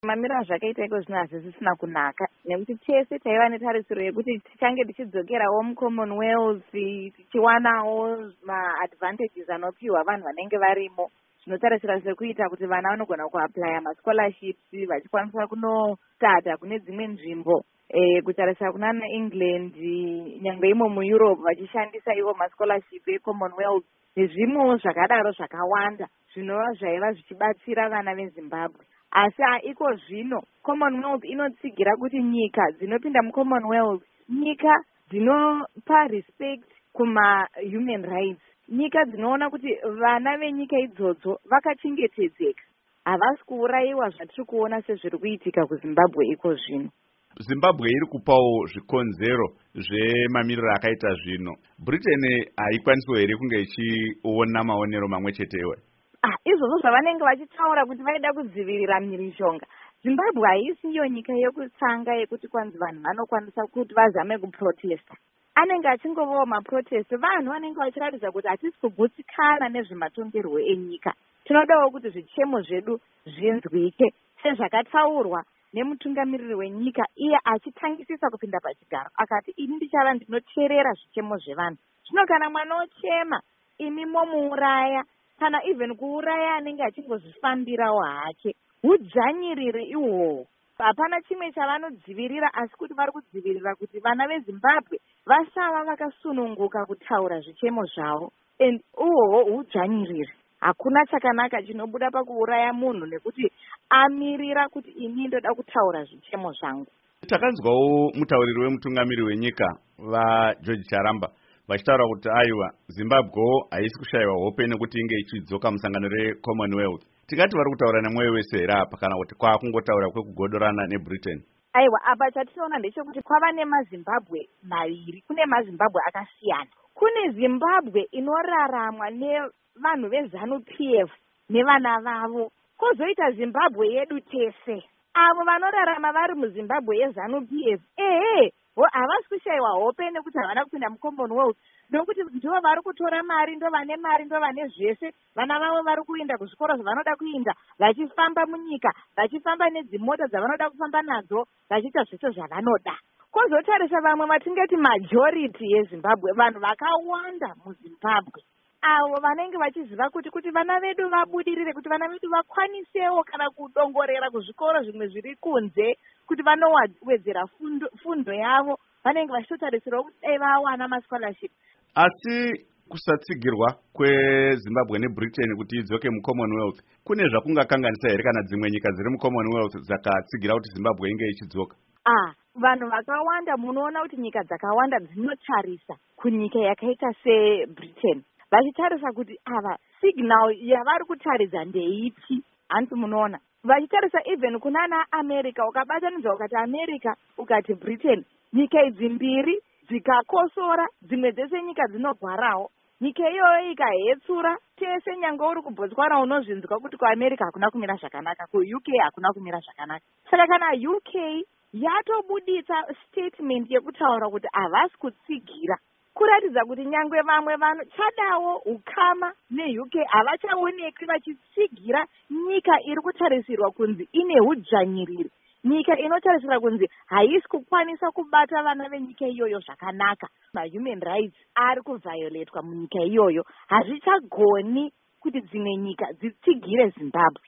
Mamiro azvakaita iko zvino hazvisisina kunaka nekuti tese taiva netarisiro yekuti tichange tichidzokerawo muCommonwealth tichiwanawo maadvantages anopiwa vanhu vanenge varimo, zvinotarisira sekuita kuti vana vanogona kuaplya mascholarships vachikwanisa kunostata kune dzimwe nzvimbo, kutarisira kunana England, nyangwe imo muEurope vachishandisa ivo mascholarship eCommonwealth nezvimwewo zvakadaro zvakawanda zvinova zvaiva zvichibatsira vana veZimbabwe. Asi iko zvino Commonwealth inotsigira kuti nyika dzinopinda muCommonwealth nyika dzinopa respect kuma human rights, nyika dzinoona kuti vana venyika idzodzo vakachengetedzeka, havasi kuurayiwa zvatiri kuona sezviri kuitika kuZimbabwe iko zvino. Zimbabwe iri kupawo zvikonzero zvemamiriro akaita zvino. Britain haikwanisiwo here kunge ichiona maonero mamwe chetewe? Izvozvo zvavanenge vachitaura kuti vaida kudzivirira mhirizhonga, Zimbabwe haisi iyo nyika yekutanga yekuti kwanzi vanhu vanokwanisa kuti vazame kuprotesta. Anenge achingovawo maprotest, vanhu vanenge vachiratidza kuti hatisi kugutsikana nezvematongerwo enyika. Tinodawo kuti zvichemo zvedu zvinzwike sezvakataurwa nemutungamiriri wenyika, iye achitangisisa kupinda pachigaro akati ini ndichava ndinoteerera zvichemo zvevanhu. Zvino kana mwana ochema imi momuuraya, kana even kuuraya anenge achingozvifambirawo hake, hudzvanyiriri ihwohwo. Hapana chimwe chavanodzivirira, asi kuti vari kudzivirira kuti vana veZimbabwe vasava vakasununguka kutaura zvichemo zvavo, and uhwohwo hudzvanyiriri. Hakuna chakanaka chinobuda pakuuraya munhu nekuti amirira kuti ini ndoda kutaura zvichemo zvangu. Takanzwawo mutauriri wemutungamiri wenyika vaGeorge Charamba vachitaura kuti aiwa Zimbabwe haisi kushayiwa hope nekuti inge ichidzoka musangano reCommonwealth. Tikati vari kutaura nemwoyo wese here apa kana kuti kwakungotaura kwekugodorana neBritain? Aiwa, apa chatinoona ndechekuti kwava nemaZimbabwe maviri. Kune maZimbabwe akasiyana. Kune Zimbabwe inoraramwa nevanhu veZANU-PF nevana vavo, kozoita Zimbabwe yedu tese. Avo vanorarama vari muZimbabwe yeZANU-PF havasi kushayiwa hope nekuti havana kupinda muCommonwealth, nokuti ndivo vari kutora mari, ndo vane mari, ndo vane zvese. Vana vavo vari kuenda kuzvikoro zvavanoda kuenda, vachifamba munyika, vachifamba nedzimota dzavanoda kufamba nadzo, vachiita zvese zvavanoda. Kozotarisa vamwe vatingati majority yeZimbabwe, vanhu vakawanda muZimbabwe, avo vanenge vachiziva kuti vana vedu vabudirire, kuti vana vedu vakwanisewo kana kudongorera kuzvikoro zvimwe zviri kunze, kuti vanowedzera fundo yavo, vanenge vachitotarisirawo kuti dai vawana mascholarship. Asi kusatsigirwa kweZimbabwe neBritain kuti idzoke muCommonwealth kune zvakungakanganisa here kana dzimwe nyika dziri muCommonwealth dzakatsigira kuti Zimbabwe inge ichidzoka? Vanhu vakawanda, munoona kuti nyika dzakawanda dzinotarisa kunyika yakaita seBritain, vachitarisa kuti ava signal yavari kutaridza ndeipi. Hanzi munoona vachitarisa even kunana America, ukabatanidza ukati America ukati Britain, nyika idzi mbiri dzikakosora, dzimwe dzese nyika dzinogwarawo, nyika iyoyo ikahetsura tese, nyangwe uri kuBotswana unozvinzwa kuti kuAmerica hakuna kumira zvakanaka, kuUK hakuna kumira zvakanaka. Saka kana UK yatobudisa statement yekutaura kuti havasi kutsigira, kuratidza kuti nyangwe vamwe vanhu chadawo ukama neUK havachaonekwi vachitsigira nyika iri kutarisirwa kunzi ine hudzvanyiriri, nyika inotarisira kunzi haisi kukwanisa kubata vana venyika iyoyo zvakanaka. Human rights ari kuvhayoletwa munyika iyoyo, hazvichagoni kuti dzimwe nyika dzitsigire Zimbabwe.